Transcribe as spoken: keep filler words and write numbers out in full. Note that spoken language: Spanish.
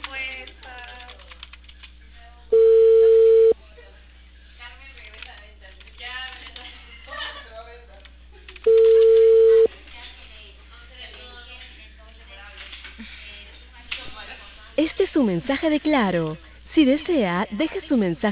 Este es un mensaje de Claro. Si desea, deje su mensaje